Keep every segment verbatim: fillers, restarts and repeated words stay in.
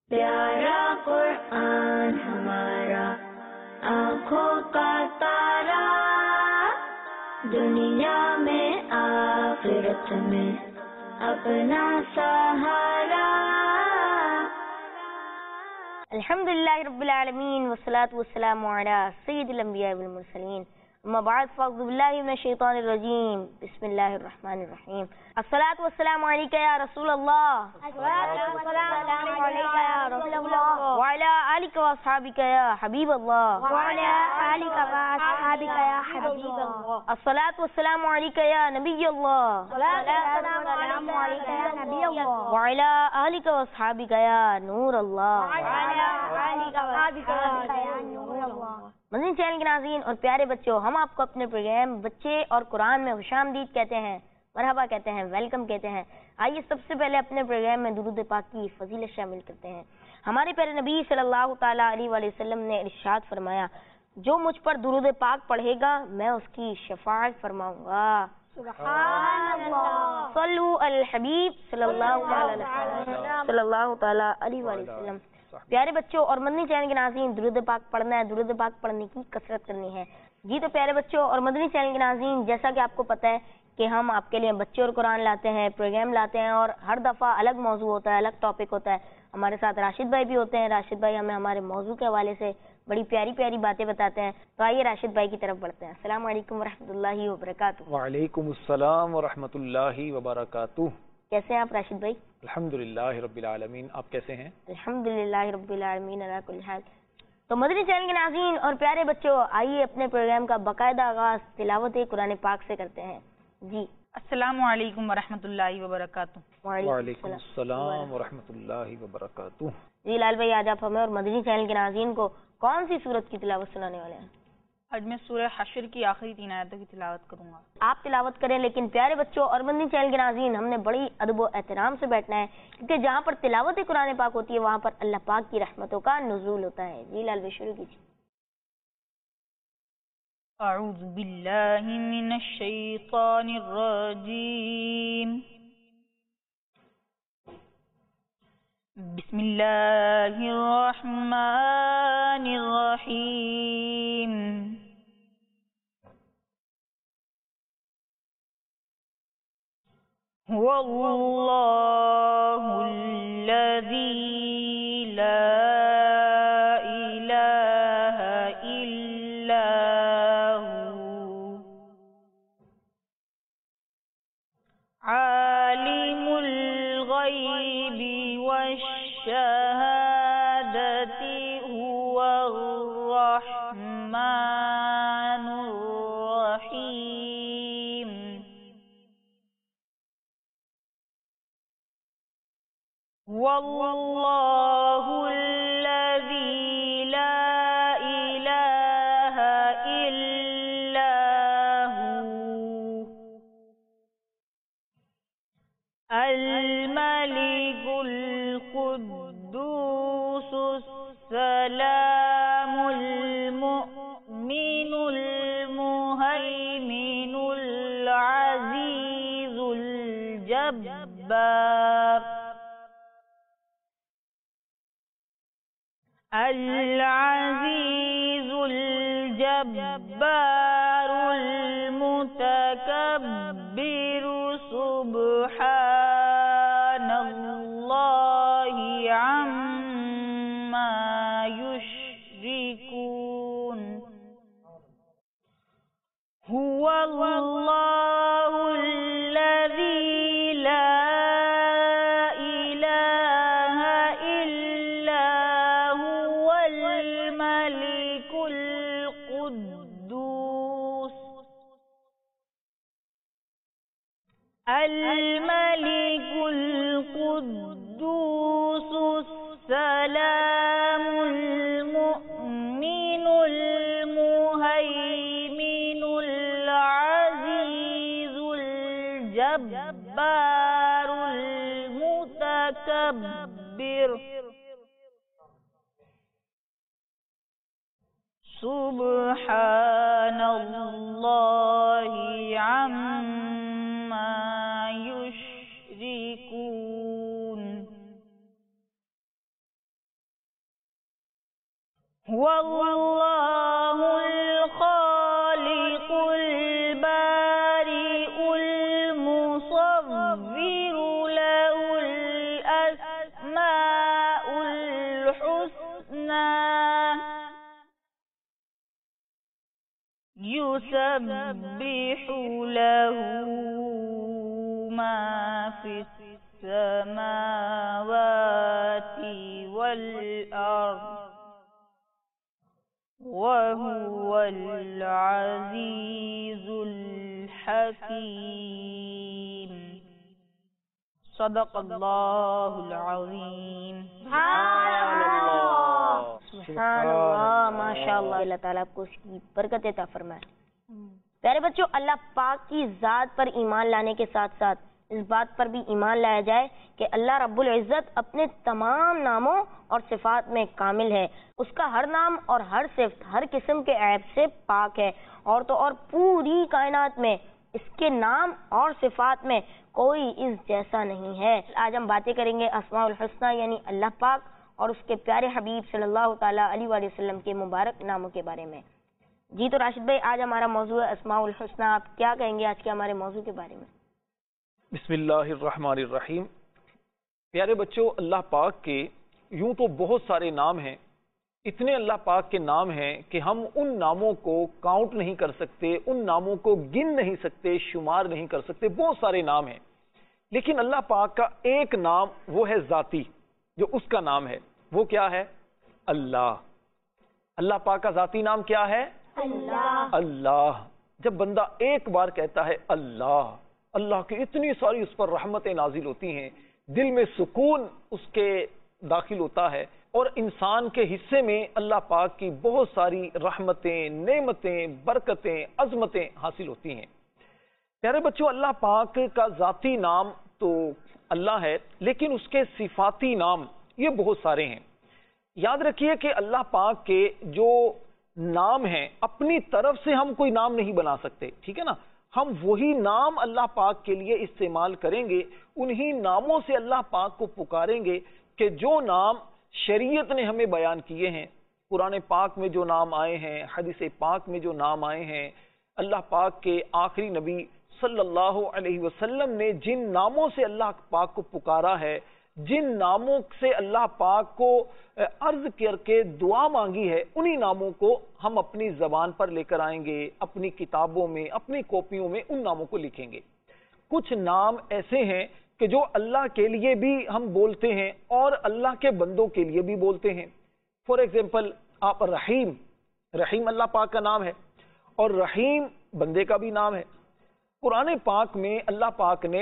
پیارا قرآن ہمارا آنکھوں کا تارا، دنیا میں آخرت میں اپنا سہارا۔ الحمدللہ رب العالمین والصلاة والسلام علی سید الانبیاء والمرسلین، اما بعد فاعوذ باللہ من الشیطان الرجیم، بسم اللہ الرحمن الرحیم۔ الصلاة والسلام علیکہ یا رسول اللہ، وعلی آلک واصحابک یا حبیب اللہ، الصلاة والسلام علیکہ یا نبی اللہ، وعلی آلک واصحابک یا نور اللہ۔ مدنی چینل کے ناظرین اور پیارے بچوں، ہم آپ کو اپنے پروگرام بچے اور قرآن میں خوش آمدید کہتے ہیں، مرحبا کہتے ہیں، ویلکم کہتے ہیں۔ آئیے سب سے پہلے اپنے پروگرام میں درود پاک کی فضیلت شامل کرتے ہیں۔ ہمارے پیارے نبی صلی اللہ تعالیٰ علیہ وآلہ وسلم نے ارشاد فرمایا، جو مجھ پر درود پاک پڑھے گا میں اس کی شفاعت فرماؤں گا۔ سبحان اللہ، صلو علی الحبیب صلی اللہ تعالیٰ صلی اللہ تعالیٰ علیہ وآلہ وسلم۔ پیارے بچوں اور مدنی چینل کے ناظرین، درود پاک پڑھنا ہے، درود پاک پڑھنے کی کثرت کرنی ہے۔ جی تو پیارے بچوں اور مدنی چینل کے ناظرین، جیسا کہ آپ کو پتہ ہے کہ ہم آپ کے لیے بچے اور قرآن لاتے ہیں، پروگرام لاتے ہیں، اور ہر دفعہ الگ موضوع ہوتا ہے، الگ ٹاپک ہوتا ہے۔ ہمارے ساتھ راشد بھائی بھی ہوتے ہیں۔ راشد بھائی ہمیں ہمارے موضوع کے حوالے سے بڑی پیاری پیاری باتیں بتاتے ہیں۔ تو آئیے راشد بھائی کی طرف بڑھتے ہیں۔ السلام علیکم ورحمۃ اللہ وبرکاتہ۔ وعلیکم السلام ورحمۃ اللہ وبرکاتہ۔ کیسے ہیں آپ راشد بھائی؟ الحمدللہ رب العالمین، آپ کیسے ہیں؟ الحمدللہ رب العالمین علی کل حال۔ تو مدنی چینل کے ناظرین اور پیارے بچوں، آئیے اپنے پروگرام کا باقاعدہ آغاز تلاوت قرآن پاک سے کرتے ہیں۔ جی السلام علیکم ورحمۃ اللہ وبرکاتہ۔ وعلیکم السلام ورحمۃ اللہ وبرکاتہ۔ جی لال بھائی، آج آپ ہمیں اور مدنی چینل کے ناظرین کو کون سی سورت کی تلاوت سنانے والے ہیں؟ آج میں سورہ حشر کی آخری تین آیتوں کی تلاوت کروں گا۔ آپ تلاوت کریں، لیکن پیارے بچوں اور مدنی چینل کے ناظرین، ہم نے بڑی ادب و احترام سے بیٹھنا ہے، کیونکہ جہاں پر تلاوت قرآن پاک ہوتی ہے وہاں پر اللہ پاک کی رحمتوں کا نزول ہوتا ہے۔ جی لال بھائی شروع کیجیے۔ اعوذ باللہ من الشیطان الرجیم، بسم اللہ الرحمن الرحیم۔ هو اللہ الذی لا الہ الا هو، عالم الغیب والشہادۃ، هو الرحمن الرحیم۔ واللہ الذی لا الہ الا هو، الملک القدوس السلام المؤمن المہیمن العزیز الجبار، العزیز الجبار المتکبر، سبحان اللہ عما یشرکون۔ هو اللہ الذی لا الملك القدوس السلام المؤمن المهيمن العزيز الجبار المتكبر، سبحان اللہ عما یشرکون۔ واللہ الخالق البارئ المصور له الاسماء الحسنى يسبح له ما في السماوات والأرض وهو العزيز الحكيم صدق اللہ العظیم. سبحان اللہ، ماشاء اللہ. اللہ تعالیٰ آپ کو اس کی برکت عطا فرمائے. پیارے بچوں، اللہ پاک کی ذات پر ایمان لانے کے ساتھ ساتھ اس بات پر بھی ایمان لایا جائے کہ اللہ رب العزت اپنے تمام ناموں اور صفات میں کامل ہے. اس کا ہر نام اور ہر صفت ہر قسم کے عیب سے پاک ہے، اور تو اور پوری کائنات میں اس کے نام اور صفات میں کوئی اس جیسا نہیں ہے. آج ہم باتیں کریں گے اسماء الحسنہ یعنی اللہ پاک اور اس کے پیارے حبیب صلی اللہ تعالیٰ علیہ وآلہ وسلم کے مبارک ناموں کے بارے میں. جی تو راشد بھائی، آج ہمارا موضوع ہے اسماء الحسنہ. آپ کیا کہیں گے آج کے ہمارے موضوع کے بارے میں؟ بسم اللہ الرحمن الرحیم. پیارے بچوں، اللہ پاک کے یوں تو بہت سارے نام ہیں، اتنے اللہ پاک کے نام ہیں کہ ہم ان ناموں کو کاؤنٹ نہیں کر سکتے، ان ناموں کو گن نہیں سکتے، شمار نہیں کر سکتے. بہت سارے نام ہیں، لیکن اللہ پاک کا ایک نام وہ ہے ذاتی، جو اس کا نام ہے وہ کیا ہے؟ اللہ. اللہ پاک کا ذاتی نام کیا ہے؟ اللہ. اللہ. جب بندہ ایک بار کہتا ہے اللہ، اللہ کی اتنی ساری اس پر رحمتیں نازل ہوتی ہیں، دل میں سکون اس کے داخل ہوتا ہے، اور انسان کے حصے میں اللہ پاک کی بہت ساری رحمتیں، نعمتیں، برکتیں، عظمتیں حاصل ہوتی ہیں. پیارے بچوں، اللہ پاک کا ذاتی نام تو اللہ ہے، لیکن اس کے صفاتی نام یہ بہت سارے ہیں. یاد رکھیے کہ اللہ پاک کے جو نام ہیں اپنی طرف سے ہم کوئی نام نہیں بنا سکتے، ٹھیک ہے نا. ہم وہی نام اللہ پاک کے لیے استعمال کریں گے، انہی ناموں سے اللہ پاک کو پکاریں گے کہ جو نام شریعت نے ہمیں بیان کیے ہیں، قرآن پاک میں جو نام آئے ہیں، حدیث پاک میں جو نام آئے ہیں، اللہ پاک کے آخری نبی صلی اللہ علیہ وسلم نے جن ناموں سے اللہ پاک کو پکارا ہے، جن ناموں سے اللہ پاک کو عرض کر کے دعا مانگی ہے، انہی ناموں کو ہم اپنی زبان پر لے کر آئیں گے، اپنی کتابوں میں، اپنی کاپیوں میں ان ناموں کو لکھیں گے. کچھ نام ایسے ہیں کہ جو اللہ کے لیے بھی ہم بولتے ہیں اور اللہ کے بندوں کے لیے بھی بولتے ہیں. فار ایگزامپل آپ رحیم، رحیم اللہ پاک کا نام ہے، اور رحیم بندے کا بھی نام ہے. قرآن پاک میں اللہ پاک نے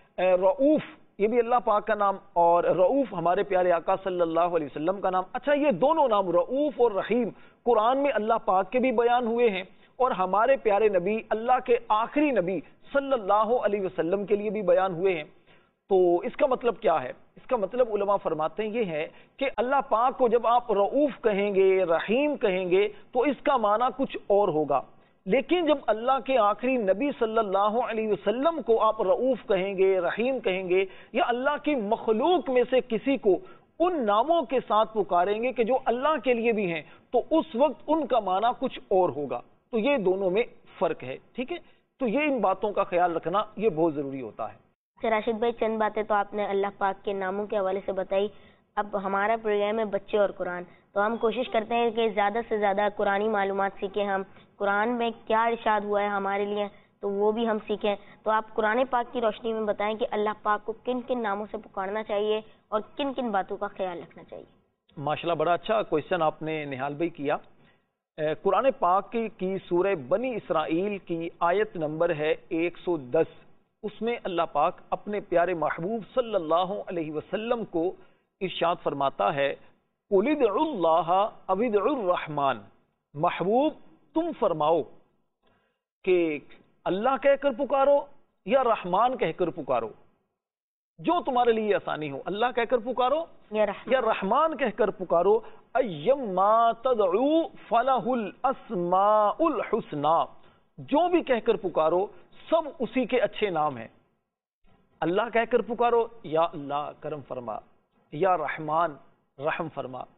رؤوف، یہ بھی اللہ پاک کا نام، اور رؤوف ہمارے پیارے آقا صلی اللہ علیہ وسلم کا نام. اچھا، یہ دونوں نام رؤوف اور رحیم قرآن میں اللہ پاک کے بھی بیان ہوئے ہیں اور ہمارے پیارے نبی، اللہ کے آخری نبی صلی اللہ علیہ وسلم کے لیے بھی بیان ہوئے ہیں. تو اس کا مطلب کیا ہے؟ اس کا مطلب علماء فرماتے ہیں یہ ہے کہ اللہ پاک کو جب آپ رؤوف کہیں گے، رحیم کہیں گے، تو اس کا معنی کچھ اور ہوگا. لیکن جب اللہ کے آخری نبی صلی اللہ علیہ وسلم کو آپ رؤوف کہیں گے، رحیم کہیں گے، یا اللہ کی مخلوق میں سے کسی کو ان ناموں کے ساتھ پکاریں گے کہ جو اللہ کے لیے بھی ہیں، تو اس وقت ان کا معنی کچھ اور ہوگا. تو یہ دونوں میں فرق ہے، ٹھیک ہے. تو یہ ان باتوں کا خیال رکھنا یہ بہت ضروری ہوتا ہے. راشد بھائی، چند باتیں تو آپ نے اللہ پاک کے ناموں کے حوالے سے بتائی. اب ہمارا پروگرام ہے بچے اور قرآن، تو ہم کوشش کرتے ہیں کہ زیادہ سے زیادہ قرآنی معلومات سیکھیں. ہم قرآن میں کیا ارشاد ہوا ہے ہمارے لیے تو وہ بھی ہم سیکھیں. تو آپ قرآن پاک کی روشنی میں بتائیں کہ اللہ پاک کو کن کن ناموں سے پکارنا چاہیے اور کن کن باتوں کا خیال رکھنا چاہیے. ماشاءاللہ، بڑا اچھا کوئسچن آپ نے نہال بھائی کیا. قرآن پاک کی سورہ بنی اسرائیل کی آیت نمبر ہے ایک سو دس. اس میں اللہ پاک اپنے پیارے محبوب صلی اللہ علیہ وسلم کو ارشاد فرماتا ہے، قُلِ ادْعُوا اللَّهَ أَوِ ادْعُوا الرَّحْمَنَ. محبوب تم فرماؤ کہ اللہ کہہ کر پکارو یا رحمان کہہ کر پکارو، جو تمہارے لیے آسانی ہو. اللہ کہہ کر پکارو یا رحمان, یا رحمان کہہ کر پکارو. اَيَّمَّا تَدْعُوا فَلَهُ الْأَسْمَاءُ الْحُسْنَى. جو بھی کہہ کر پکارو سب اسی کے اچھے نام ہیں. اللہ کہہ کر پکارو، یا اللہ کرم فرما، یا رحمان رحم فرما.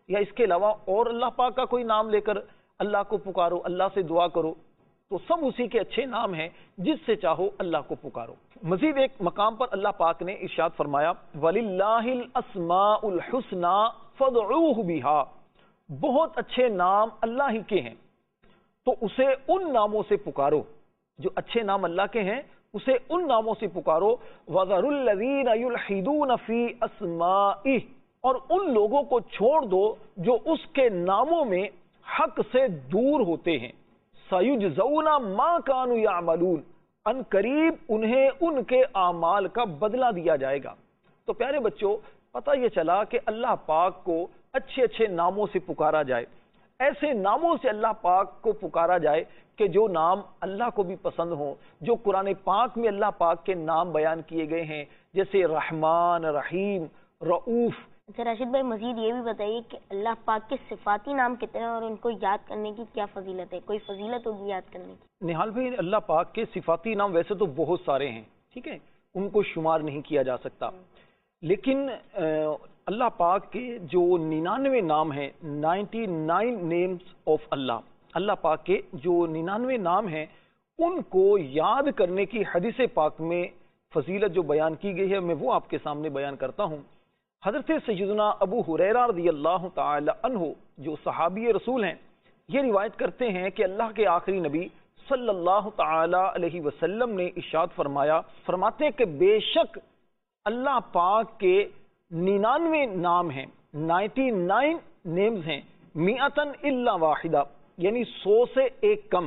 یا اس کے علاوہ اور اللہ پاک کا کوئی نام لے کر اللہ کو پکارو، اللہ سے دعا کرو، تو سب اسی کے اچھے نام ہیں، جس سے چاہو اللہ کو پکارو۔ مزید ایک مقام پر اللہ پاک نے ارشاد فرمایا وَلِلَّهِ الْأَسْمَاءُ الْحُسْنَى فَادْعُوهُ بِهَا، بہت اچھے نام اللہ ہی کے ہیں تو اسے ان ناموں سے پکارو، جو اچھے نام اللہ کے ہیں اسے ان ناموں سے پکارو۔ وَذَرُوا الَّذِينَ يُلْحِدُونَ فِي أَسْمَائِهِ، اور ان لوگوں کو چھوڑ دو جو اس کے ناموں میں حق سے دور ہوتے ہیں۔ سَيُجْزَوْنَ مَا كَانُوا يَعْمَلُونَ، ان قریب انہیں ان کے اعمال کا بدلہ دیا جائے گا۔ تو پیارے بچوں، پتہ یہ چلا کہ اللہ پاک کو اچھے اچھے ناموں سے پکارا جائے، ایسے ناموں سے اللہ پاک کو پکارا جائے کہ جو نام اللہ کو بھی پسند ہوں، جو قرآن پاک میں اللہ پاک کے نام بیان کیے گئے ہیں، جیسے رحمان، رحیم، رؤوف۔ اچھا راشد بھائی، مزید یہ بھی بتائیے کہ اللہ پاک کے صفاتی نام کتنے ہیں اور ان کو یاد کرنے کی کیا فضیلت ہے؟ کوئی فضیلت ہوگی یاد کرنے کی؟ نہال بھائی، اللہ پاک کے صفاتی نام ویسے تو بہت سارے ہیں، ٹھیک ہے، ان کو شمار نہیں کیا جا سکتا، لیکن اللہ پاک کے جو ننانوے نام ہیں، ninety nine names of Allah, اللہ پاک کے جو ننانوے نام ہیں ان کو یاد کرنے کی حدیث پاک میں فضیلت جو بیان کی گئی ہے، میں وہ آپ کے سامنے بیان کرتا ہوں۔ حضرت سیدنا ابو ہریرہ رضی اللہ تعالی عنہ جو صحابی رسول ہیں، یہ روایت کرتے ہیں کہ اللہ کے آخری نبی صلی اللہ تعالی علیہ وسلم نے ارشاد فرمایا، فرماتے ہیں کہ بے شک اللہ پاک کے ننانوے نام ہیں، نائنٹی نائن نیمز ہیں، میئتن الا واحدہ، یعنی سو سے ایک کم،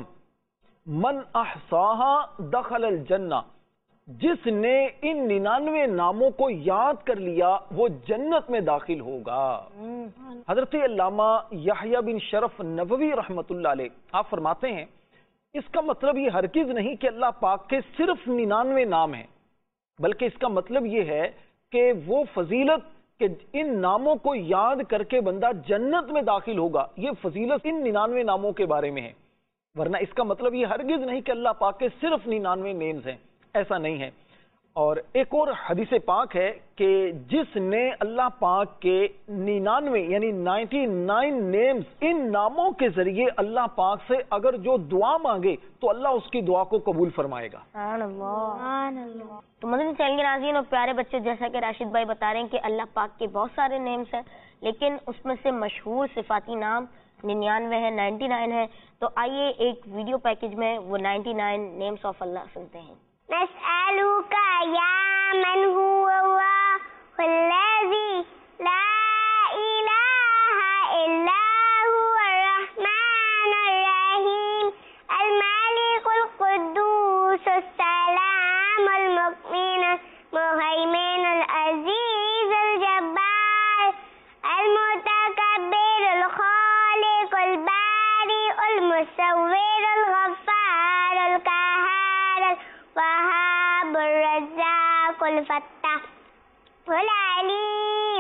من احصاہا دخل الجنہ، جس نے ان ننانوے ناموں کو یاد کر لیا وہ جنت میں داخل ہوگا۔ حضرت علامہ یحییٰ بن شرف نووی رحمۃ اللہ علیہ آپ فرماتے ہیں اس کا مطلب یہ ہرگز نہیں کہ اللہ پاک کے صرف ننانوے نام ہیں، بلکہ اس کا مطلب یہ ہے کہ وہ فضیلت کہ ان ناموں کو یاد کر کے بندہ جنت میں داخل ہوگا، یہ فضیلت ان ننانوے ناموں کے بارے میں ہے، ورنہ اس کا مطلب یہ ہرگز نہیں کہ اللہ پاک کے صرف ننانوے نیمز ہیں، ایسا نہیں ہے۔ اور ایک اور حدیث پاک ہے کہ جس نے اللہ پاک کے ننانوے یعنی نائنٹی نائن نیمز ان ناموں کے ذریعے اللہ پاک سے اگر جو دعا مانگے تو اللہ اس کی دعا کو قبول فرمائے گا۔ سبحان اللہ، سبحان اللہ۔ تو مدنی چینل کے ناظرین اور پیارے بچے، جیسا کہ راشد بھائی بتا رہے ہیں کہ اللہ پاک کے بہت سارے نیمز ہیں، لیکن اس میں سے مشہور صفاتی نام ننانوے ہے، نائنٹی نائن ہے۔ تو آئیے ایک ویڈیو پیکج میں وہ ninety nine names of Allah سنتے ہیں۔ نسألك يا من هو الله الذي لا إله إلا هو الرحمن الرحيم الملك القدوس السلام المؤمن المهيمن العزيز الجبار المتكبر الخالق البارئ المصور الغفار القهار الوهاب الرزاق الفتاح العليم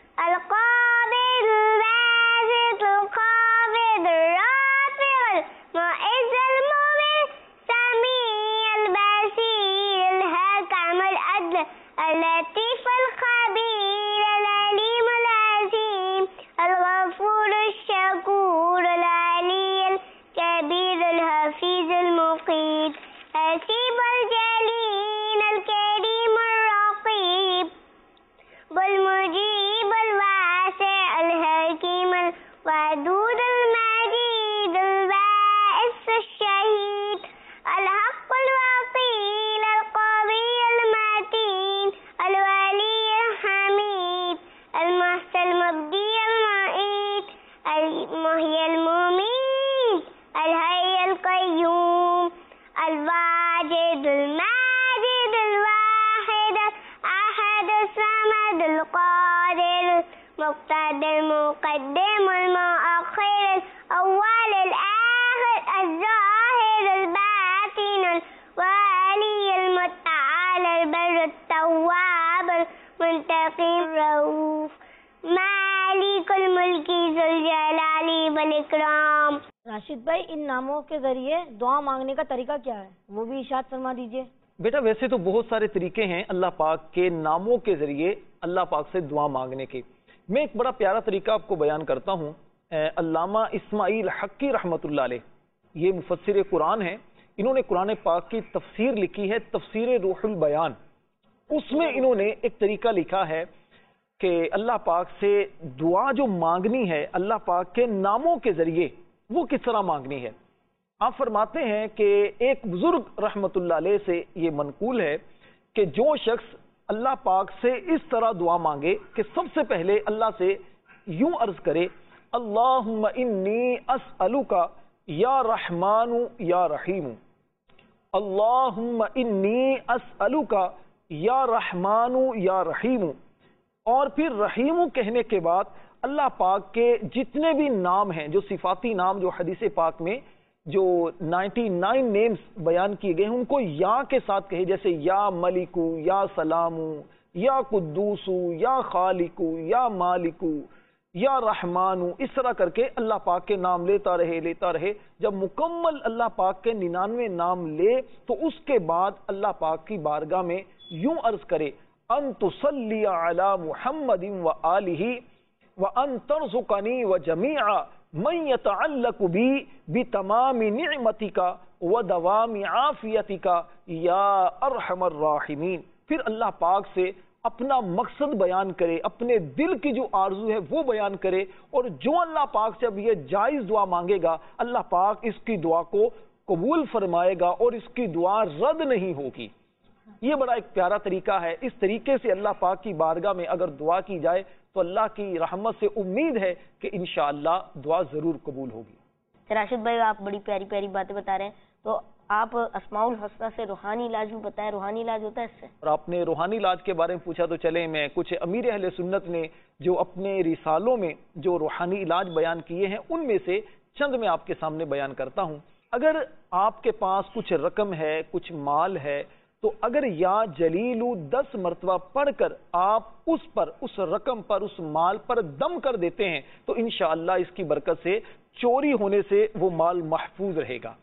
القابض الباسط الخافض الرافع المعز المبين السميع البصير الحكم العدل اللطيف الخبير العليم العظيم الغفور الشكور العلي الكبير الحفيظ المقيت الحسيب الجليل الكريم الرقيب والمجيب الواسع الحكيم الودود المجيد البائس الشهيد الحق الوكيل القوي المتين الولي الحميد المحسن المبدي المعيد المحيي المميت الحي القيوم الواجد الماجد الواحد الأحد الصمد القادر المقتدر المقدم المؤخر الأول الآخر الظاهر الباطن الوالي المتعال البر التواب المنتقم الرؤوف مالك الملك ذو الجلال والإكرام۔ راشد بھائی، ان ناموں کے ذریعے دعا مانگنے کا طریقہ کیا ہے، وہ بھی ارشاد فرما دیجئے۔ بیٹا ویسے تو بہت سارے طریقے ہیں اللہ پاک کے ناموں کے ذریعے اللہ پاک سے دعا مانگنے کے، میں ایک بڑا پیارا طریقہ آپ کو بیان کرتا ہوں. علامہ اسماعیل حقی رحمۃ اللہ علیہ یہ مفسر قرآن ہیں. انہوں نے قرآن پاک کی تفسیر لکھی ہے، تفسیر روح البیان. اس میں انہوں نے ایک طریقہ لکھا ہے کہ اللہ پاک سے دعا جو مانگنی ہے اللہ پاک کے ناموں کے ذریعے وہ کس طرح مانگنی ہے. آپ فرماتے ہیں کہ ایک بزرگ رحمت اللہ علیہ سے یہ منقول ہے کہ جو شخص اللہ پاک سے اس طرح دعا مانگے کہ سب سے پہلے اللہ سے یوں عرض کرے اللہم انی اسألک یا رحمان یا رحیم، اللہم انی اسألک یا رحمان یا رحیم، اور پھر رحیم کہنے کے بعد اللہ پاک کے جتنے بھی نام ہیں جو صفاتی نام جو حدیث پاک میں جو نائنٹی نائن نیمز بیان کیے گئے ہیں ان کو یا کے ساتھ کہے، جیسے یا ملکو، یا سلامو، یا قدوسو، یا خالقو، یا مالکو، یا رحمانو، اس طرح کر کے اللہ پاک کے نام لیتا رہے لیتا رہے. جب مکمل اللہ پاک کے ننانوے نام لے تو اس کے بعد اللہ پاک کی بارگاہ میں یوں عرض کرے ان تصلی علی محمد و آلہ و ان ترزقنی و جمیع من یتعلق بی بتمام نعمتک و دوام عافیتک یا ارحم الراحمین. پھر اللہ پاک سے اپنا مقصد بیان کرے، اپنے دل کی جو آرزو ہے وہ بیان کرے، اور جو اللہ پاک سے اب یہ جائز دعا مانگے گا اللہ پاک اس کی دعا کو قبول فرمائے گا اور اس کی دعا رد نہیں ہوگی. یہ بڑا ایک پیارا طریقہ ہے. اس طریقے سے اللہ پاک کی بارگاہ میں اگر دعا کی جائے تو اللہ کی رحمت سے امید ہے کہ انشاءاللہ دعا ضرور قبول ہوگی. راشد بھائی آپ بڑی پیاری پیاری باتیں بتا رہے ہیں، تو آپ اسماء الحسنہ سے روحانی علاج بھی بتائیں. روحانی علاج ہوتا ہے اس سے؟ اور آپ نے روحانی علاج کے بارے میں پوچھا تو چلیں میں کچھ امیر اہل سنت نے جو اپنے رسالوں میں جو روحانی علاج بیان کیے ہیں ان میں سے چند میں آپ کے سامنے بیان کرتا ہوں. اگر آپ کے پاس کچھ رقم ہے، کچھ مال ہے، تو اگر یا جلیلو دس مرتبہ پڑھ کر آپ اس پر، اس رقم پر، اس مال پر دم کر دیتے ہیں تو انشاءاللہ اس کی برکت سے چوری ہونے سے وہ مال محفوظ رہے گا.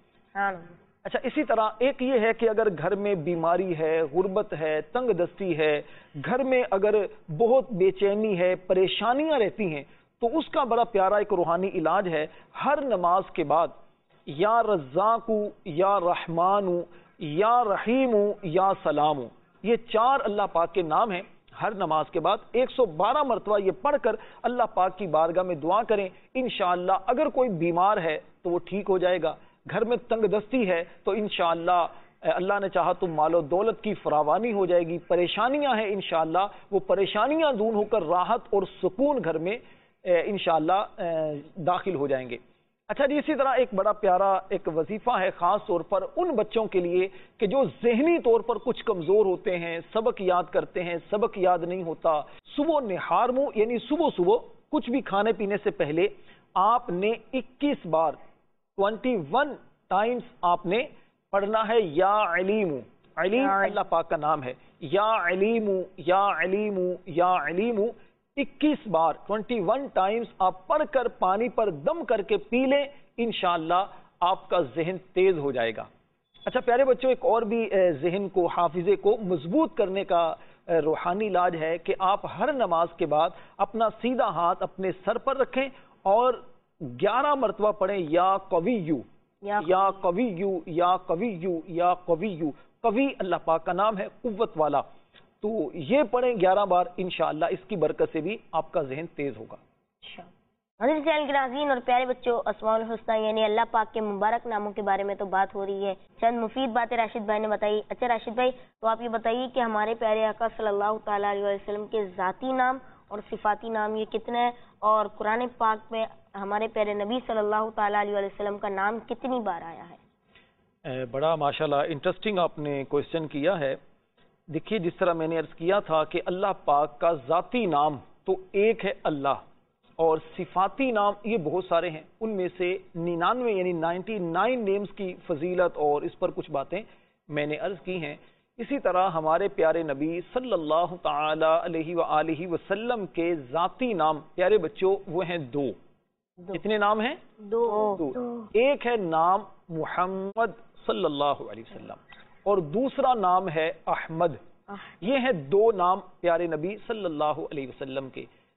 اچھا، اسی طرح ایک یہ ہے کہ اگر گھر میں بیماری ہے، غربت ہے، تنگ دستی ہے، گھر میں اگر بہت بے چینی ہے، پریشانیاں رہتی ہیں، تو اس کا بڑا پیارا ایک روحانی علاج ہے. ہر نماز کے بعد یا رزاق یا رحمان یا رحیم یا سلام، یہ چار اللہ پاک کے نام ہیں. ہر نماز کے بعد ایک سو بارہ مرتبہ یہ پڑھ کر اللہ پاک کی بارگاہ میں دعا کریں. انشاءاللہ اگر کوئی بیمار ہے تو وہ ٹھیک ہو جائے گا. گھر میں تنگ دستی ہے تو انشاءاللہ اللہ نے چاہا تو مال و دولت کی فراوانی ہو جائے گی. پریشانیاں ہیں انشاءاللہ وہ پریشانیاں دور ہو کر راحت اور سکون گھر میں انشاءاللہ داخل ہو جائیں گے. اچھا جی، اسی طرح ایک بڑا پیارا ایک وظیفہ ہے خاص طور پر ان بچوں کے لیے کہ جو ذہنی طور پر کچھ کمزور ہوتے ہیں، سبق یاد کرتے ہیں، سبق یاد نہیں ہوتا. صبح نہار منہ یعنی صبح صبح کچھ بھی کھانے پینے سے پہلے آپ نے اکیس بار ٹوینٹی ون ٹائمز آپ نے پڑھنا ہے یا علیم. علیم اللہ پاک کا نام ہے. یا علیم یا علیم یا علیم اکیس بار ٹوینٹی ون ٹائمز آپ پڑھ کر پانی پر دم کر کے پی لیں، انشاءاللہ آپ کا ذہن تیز ہو جائے گا. اچھا پیارے بچوں، ایک اور بھی ذہن کو، حافظے کو مضبوط کرنے کا روحانی علاج ہے کہ آپ ہر نماز کے بعد اپنا سیدھا ہاتھ اپنے سر پر رکھیں اور گیارہ مرتبہ پڑھیں یا قویو یا قویو یا قویو یا قویو. قوی اللہ پاک کا نام ہے، قوت والا. تو یہ پڑھیں گیارہ بار، انشاءاللہ اس کی برکت سے بھی آپ کا ذہن تیز ہوگا. حضرت چینل کے ناظرین اور پیارے بچوں، اسماء الحسنہ یعنی اللہ پاک کے مبارک ناموں کے بارے میں تو بات ہو رہی ہے، چند مفید باتیں راشد بھائی نے بتائی. اچھا راشد بھائی، تو آپ یہ بتائیے کہ ہمارے پیارے آقا صلی اللہ تعالیٰ علیہ وسلم کے ذاتی نام اور صفاتی نام یہ کتنے ہیں، اور قرآن پاک میں ہمارے پیارے نبی صلی اللہ تعالیٰ علیہ وسلم کا نام کتنی بار آیا ہے؟ بڑا ماشاءاللہ انٹرسٹنگ آپ نے کوشچن کیا ہے. دیکھیے، جس طرح میں نے عرض کیا تھا کہ اللہ پاک کا ذاتی نام تو ایک ہے اللہ، اور صفاتی نام یہ بہت سارے ہیں. ان میں سے ننانوے یعنی نائنٹی نائن نیمز کی فضیلت اور اس پر کچھ باتیں میں نے عرض کی ہیں. اسی طرح ہمارے پیارے نبی صلی اللہ تعالی علیہ وآلہ وسلم کے ذاتی نام پیارے بچوں وہ ہیں دو. کتنے نام ہیں؟ دو. دو. ایک ہے نام محمد صلی اللہ علیہ وسلم اور دوسرا نام ہے احمد. یہ ہیں دو نام پیارے نبی صلی اللہ علیہ وسلم کے.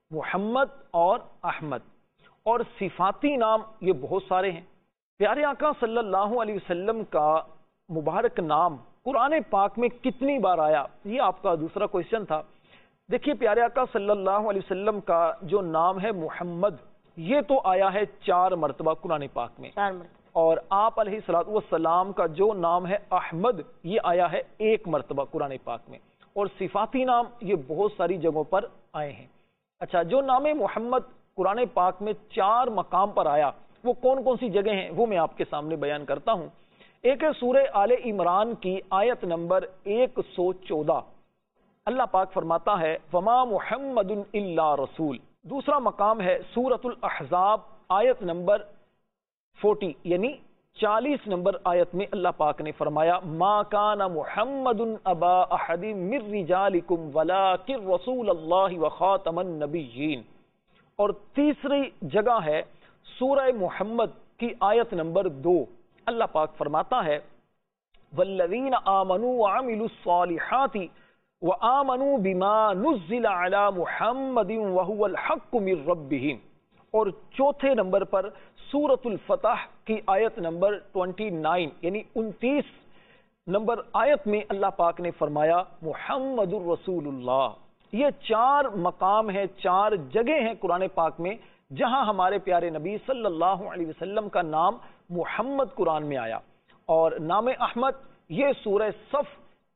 محمد اور احمد. اور صفاتی نام یہ بہت سارے ہیں. پیارے آقا صلی اللہ علیہ وسلم کا مبارک نام قرآن پاک میں کتنی بار آیا, یہ آپ کا دوسرا کوشچن تھا. دیکھیے پیارے آقا صلی اللہ علیہ وسلم کا جو نام ہے محمد, یہ تو آیا ہے چار مرتبہ قرآن پاک میں, چار مرتبہ. اور آپ علیہ الصلوۃ والسلام کا جو نام ہے احمد, یہ آیا ہے ایک مرتبہ قرآن پاک میں. اور صفاتی نام یہ بہت ساری جگہوں پر آئے ہیں. اچھا, جو نام محمد قرآن پاک میں چار مقام پر آیا وہ کون کون سی جگہ ہیں, وہ میں آپ کے سامنے بیان کرتا ہوں. ایک ہے سورہ آل عمران کی آیت نمبر ایک سو چودہ. اللہ پاک فرماتا ہے وما محمد الا رسول. دوسرا مقام ہے سورۃ الاحزاب آیت نمبر چالیس, یعنی چالیس نمبر آیت میں اللہ پاک نے فرمایا ما کان محمد ابا احد من رجالکم ولکن رسول اللہ وخاتم النبیین. اور تیسری جگہ ہے سورہ محمد کی آیت نمبر دو. اللہ پاک فرماتا ہے والذین آمنوا وعملوا الصالحات وآمنوا بما نزل علی محمد وهو الحق من ربهم. اور چوتھے نمبر پر سورۃ الفتح کی آیت نمبر انتیس, یعنی انتیس نمبر آیت میں اللہ پاک نے فرمایا محمد الرسول اللہ. یہ چار مقام ہیں, چار جگہ ہیں قرآن پاک میں جہاں ہمارے پیارے نبی صلی اللہ علیہ وسلم کا نام محمد قرآن میں آیا. اور نام احمد یہ سورہ صف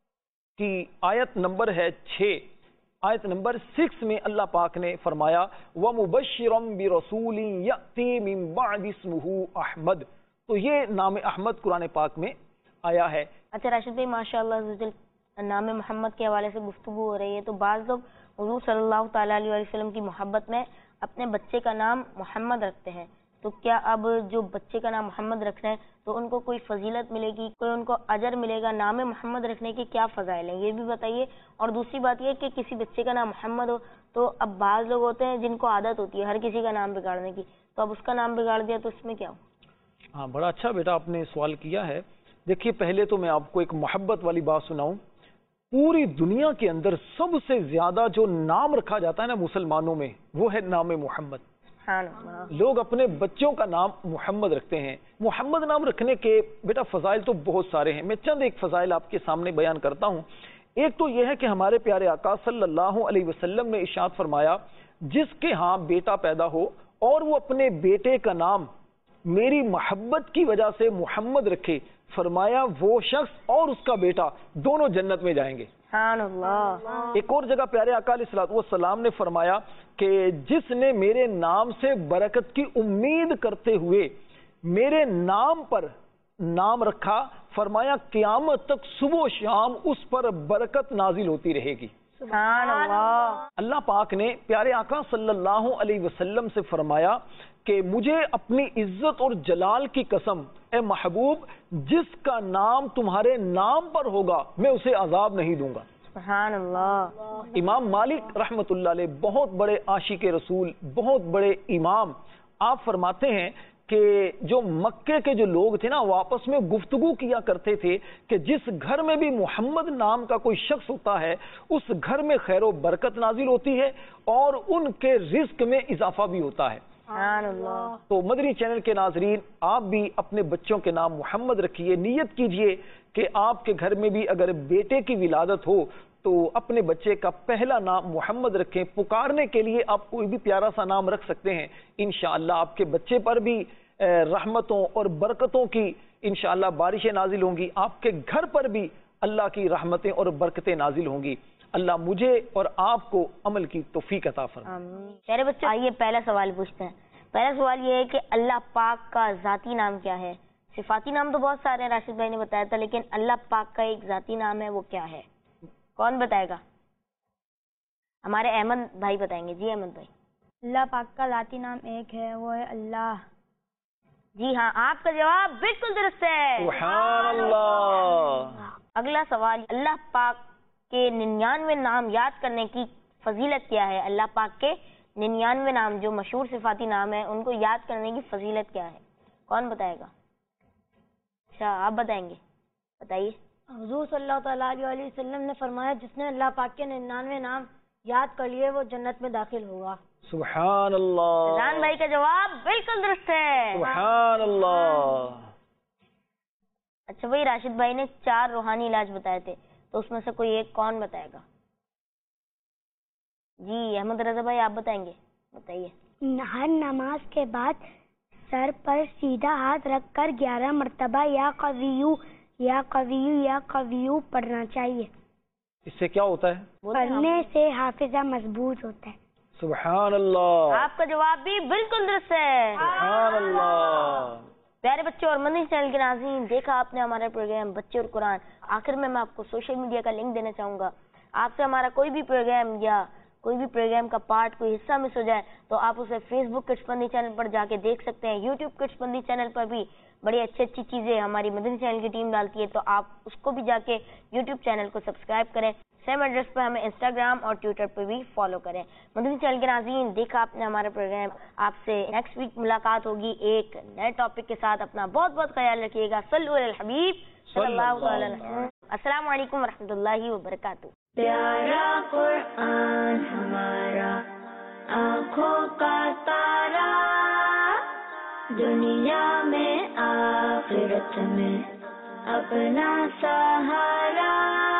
کی آیت نمبر ہے چھ, آیت نمبر سکس میں اللہ پاک نے فرمایا وَمُبَشِّرًا بِرَسُولٍ يَأْتِي مِن بَعْدِ اسْمُهُ احمد. تو یہ نام احمد قرآن پاک میں آیا ہے. اچھا راشد بھائی, ماشاء اللہ نام محمد کے حوالے سے گفتگو ہو رہی ہے, تو بعض لوگ حضور صلی اللہ تعالیٰ علیہ وسلم کی محبت میں اپنے بچے کا نام محمد رکھتے ہیں. تو کیا اب جو بچے کا نام محمد رکھ رہے ہیں تو ان کو کوئی فضیلت ملے گی, کوئی ان کو اجر ملے گا؟ نام محمد رکھنے کے کیا فضائل ہیں یہ بھی بتائیے. اور دوسری بات یہ کہ کسی بچے کا نام محمد ہو تو اب بعض لوگ ہوتے ہیں جن کو عادت ہوتی ہے ہر کسی کا نام بگاڑنے کی, تو اب اس کا نام بگاڑ دیا تو اس میں کیا ہو؟ ہاں, بڑا اچھا بیٹا آپ نے سوال کیا ہے. دیکھیے پہلے تو میں آپ کو ایک محبت والی بات سناؤں. پوری دنیا کے اندر سب سے زیادہ جو نام رکھا جاتا ہے نا مسلمانوں میں, وہ ہے نام محمد. لوگ اپنے بچوں کا نام محمد رکھتے ہیں. محمد نام رکھنے کے بیٹا فضائل تو بہت سارے ہیں. میں چند ایک فضائل آپ کے سامنے بیان کرتا ہوں. ایک تو یہ ہے کہ ہمارے پیارے آقا صلی اللہ علیہ وسلم نے ارشاد فرمایا جس کے ہاں بیٹا پیدا ہو اور وہ اپنے بیٹے کا نام میری محبت کی وجہ سے محمد رکھے, فرمایا وہ شخص اور اس کا بیٹا دونوں جنت میں جائیں گے. سبحان اللہ. ایک اور جگہ پیارے آقا علیہ الصلوۃ والسلام نے فرمایا کہ جس نے میرے نام سے برکت کی امید کرتے ہوئے میرے نام پر نام رکھا, فرمایا قیامت تک صبح و شام اس پر برکت نازل ہوتی رہے گی. سبحان اللہ. اللہ پاک نے پیارے آقا صلی اللہ علیہ وسلم سے فرمایا کہ مجھے اپنی عزت اور جلال کی قسم اے محبوب جس کا نام تمہارے نام پر ہوگا میں اسے عذاب نہیں دوں گا. سبحان اللہ. امام مالک رحمت اللہ علیہ بہت بڑے عاشق رسول, بہت بڑے امام, آپ فرماتے ہیں کہ جو مکے کے جو لوگ تھے نا وہ آپس میں گفتگو کیا کرتے تھے کہ جس گھر میں بھی محمد نام کا کوئی شخص ہوتا ہے اس گھر میں خیر و برکت نازل ہوتی ہے اور ان کے رزق میں اضافہ بھی ہوتا ہے. سبحان اللہ. تو مدنی چینل کے ناظرین, آپ بھی اپنے بچوں کے نام محمد رکھیے. نیت کیجئے کہ آپ کے گھر میں بھی اگر بیٹے کی ولادت ہو تو اپنے بچے کا پہلا نام محمد رکھیں. پکارنے کے لیے آپ کوئی بھی پیارا سا نام رکھ سکتے ہیں. انشاءاللہ آپ کے بچے پر بھی رحمتوں اور برکتوں کی انشاءاللہ بارشیں نازل ہوں گی. آپ کے گھر پر بھی اللہ کی رحمتیں اور برکتیں نازل ہوں گی. اللہ مجھے اور آپ کو عمل کی توفیق عطا فرمائے. پیارے بچوں, آئیے پہلا سوال پوچھتے ہیں. پہلا سوال یہ ہے کہ اللہ پاک کا ذاتی نام کیا ہے؟ صفاتی نام تو بہت سارے ہیں, راشد بھائی نے بتایا تھا, لیکن اللہ پاک کا ایک ذاتی نام ہے, وہ کیا ہے؟ کون بتائے گا؟ ہمارے احمد بھائی بتائیں گے. جی احمد بھائی. اللہ پاک کا ذاتی نام ایک ہے, وہ ہے اللہ. جی ہاں, آپ کا جواب بالکل درست ہے. سبحان اللہ. اگلا سوال, اللہ پاک کے ننانوے نام یاد کرنے کی فضیلت کیا ہے؟ اللہ پاک کے ننانوے نام جو مشہور صفاتی نام ہیں ان کو یاد کرنے کی فضیلت کیا ہے؟ کون بتائے گا؟ اچھا آپ بتائیں گے, بتائیے. حضور صلی اللہ تعالیٰ علیہ وسلم نے فرمایا جس نے اللہ پاک کے ننانوے نام یاد کر لیے وہ جنت میں داخل ہوگا. سبحان اللہ. رضوان بھائی کا جواب بالکل درست ہے. سبحان اللہ. اچھا بھائی راشد بھائی نے چار روحانی علاج بتائے تھے تو اس میں سے کوئی ایک کون بتائے گا؟ جی احمد رضا بھائی آپ بتائیں گے؟ بتائیے. ہر نماز کے بعد سر پر سیدھا ہاتھ رکھ کر گیارہ مرتبہ یا قویو یا قویو یا قویو پڑھنا چاہیے. اس سے کیا ہوتا ہے؟ پڑھنے سے حافظہ مضبوط ہوتا ہے. سبحان اللہ. آپ کا جواب بھی بالکل درست ہے. سبحان اللہ. پیارے بچوں اور مدنی چینل کے ناظرین، دیکھا آپ نے ہمارا پروگرام بچے اور قرآن. آخر میں میں آپ کو سوشل میڈیا کا لنک دینا چاہوں گا. آپ سے ہمارا کوئی بھی پروگرام یا کوئی بھی پروگرام کا پارٹ کوئی حصہ مس ہو جائے تو آپ اسے فیس بک کٹس بندی چینل پر جا کے دیکھ سکتے ہیں. یوٹیوب کٹس بندی چینل پر بھی بڑی اچھی اچھی چیزیں ہماری مدنی چینل کی ٹیم ڈالتی ہے، تو آپ اس کو بھی جا کے یوٹیوب چینل کو سبسکرائب کریں. سیم ایڈریس پہ ہمیں انسٹاگرام اور ٹویٹر پہ بھی فالو کریں. مدنی چینل کے ناظرین، دیکھا آپ نے ہمارا پروگرام. آپ سے نیکسٹ ویک ملاقات ہوگی ایک نئے ٹاپک کے ساتھ. اپنا بہت بہت خیال رکھیے گا. صلو علی الحبیب صلی اللہ علیہ وسلم. السلام علیکم ورحمۃ اللہ وبرکاتہ. پیارا قرآن ہمارا آنکھوں کا تارا، دنیا میں آخرت میں اپنا سہارا.